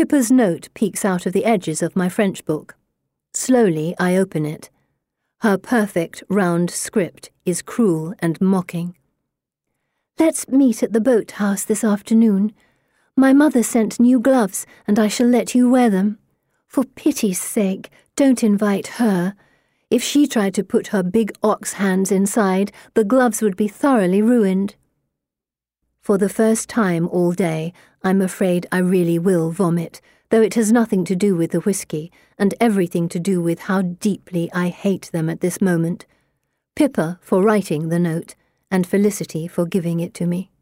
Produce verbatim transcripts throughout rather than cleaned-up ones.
Pippa's note peeks out of the edges of my French book. Slowly I open it. Her perfect, round script is cruel and mocking. Let's meet at the boathouse this afternoon. My mother sent new gloves, and I shall let you wear them. For pity's sake, don't invite her. If she tried to put her big ox hands inside, the gloves would be thoroughly ruined. For the first time all day, I'm afraid I really will vomit, though it has nothing to do with the whiskey, and everything to do with how deeply I hate them at this moment. Pippa for writing the note, and Felicity for giving it to me.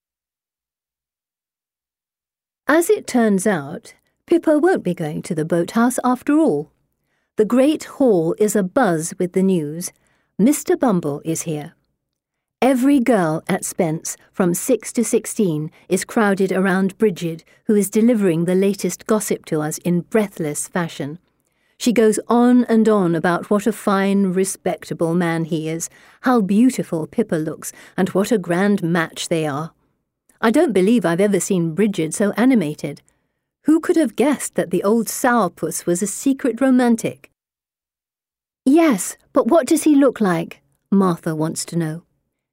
As it turns out, Pippa won't be going to the boathouse after all. The great hall is abuzz with the news. Mister Bumble is here. Every girl at Spence, from six to sixteen, is crowded around Bridget, who is delivering the latest gossip to us in breathless fashion. She goes on and on about what a fine, respectable man he is, how beautiful Pippa looks, and what a grand match they are. I don't believe I've ever seen Bridget so animated. Who could have guessed that the old sourpuss was a secret romantic? Yes, but what does he look like? Martha wants to know.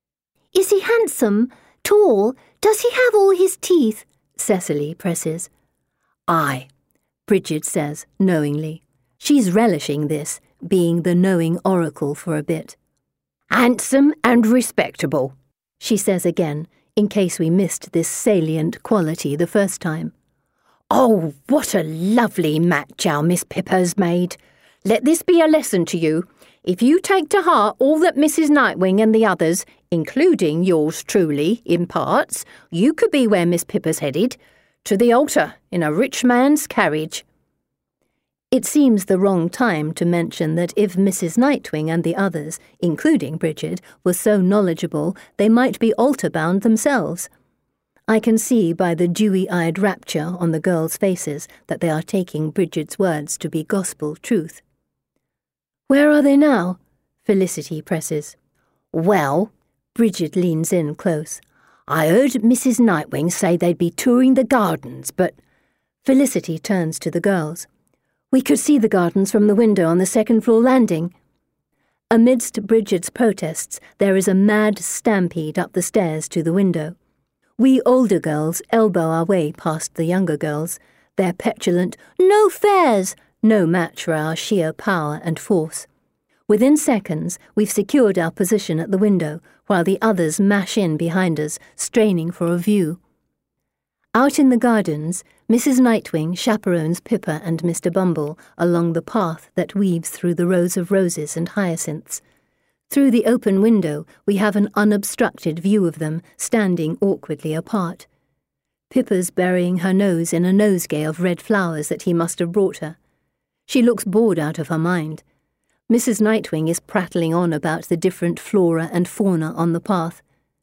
Is he handsome? Tall? Does he have all his teeth? Cecily presses. Aye, Bridget says, knowingly. She's relishing this, being the knowing oracle for a bit. Handsome and respectable, she says again, in case we missed this salient quality the first time. Oh, what a lovely match our Miss Pippa's made. Let this be a lesson to you. If you take to heart all that Missus Nightwing and the others, including yours truly, imparts, you could be where Miss Pippa's headed, to the altar in a rich man's carriage. It seems the wrong time to mention that if Missus Nightwing and the others, including Bridget, were so knowledgeable, they might be altar-bound themselves. I can see by the dewy-eyed rapture on the girls' faces that they are taking Bridget's words to be gospel truth. Where are they now? Felicity presses. Well, Bridget leans in close. I heard Missus Nightwing say they'd be touring the gardens, but... Felicity turns to the girls. We could see the gardens from the window on the second-floor landing. Amidst Bridget's protests, there is a mad stampede up the stairs to the window. We older girls elbow our way past the younger girls, their petulant, no fares, no match for our sheer power and force. Within seconds, we've secured our position at the window, while the others mash in behind us, straining for a view. Out in the gardens, Missus Nightwing chaperones Pippa and Mister Bumble along the path that weaves through the rows of roses and hyacinths. Through the open window, we have an unobstructed view of them, standing awkwardly apart. Pippa's burying her nose in a nosegay of red flowers that he must have brought her. She looks bored out of her mind. Missus Nightwing is prattling on about the different flora and fauna on the path.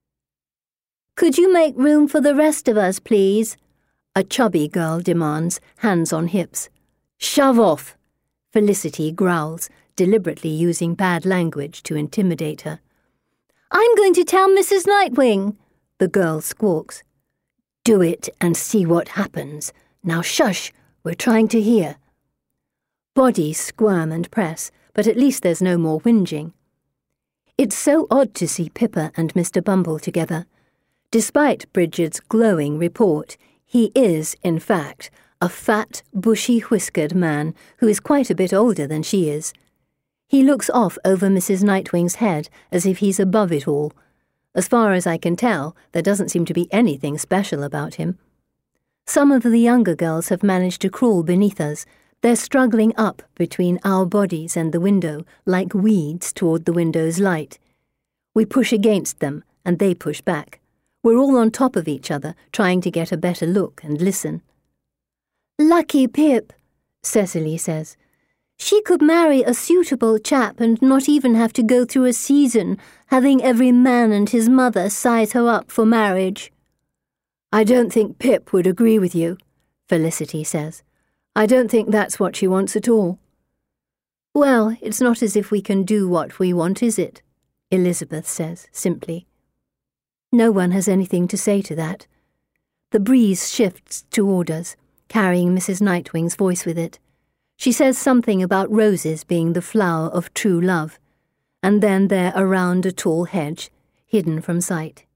Could you make room for the rest of us, please? A chubby girl demands, hands on hips. Shove off, Felicity growls, deliberately using bad language to intimidate her. I'm going to tell Missus Nightwing, the girl squawks. Do it and see what happens. Now shush, we're trying to hear. Bodies squirm and press, but at least there's no more whinging. It's so odd to see Pippa and Mister Bumble together. Despite Bridget's glowing report, he is, in fact, a fat, bushy-whiskered man who is quite a bit older than she is. He looks off over Missus Nightwing's head as if he's above it all. As far as I can tell, there doesn't seem to be anything special about him. Some of the younger girls have managed to crawl beneath us. They're struggling up between our bodies and the window, like weeds toward the window's light. We push against them, and they push back. We're all on top of each other, trying to get a better look and listen. Lucky Pip, Cecily says. She could marry a suitable chap and not even have to go through a season, having every man and his mother size her up for marriage. I don't think Pip would agree with you, Felicity says. I don't think that's what she wants at all. Well, it's not as if we can do what we want, is it? Elizabeth says, simply. No one has anything to say to that. The breeze shifts toward us. carrying Missus Nightwing's voice with it. She says something about roses being the flower of true love, and then they're around a tall hedge, hidden from sight.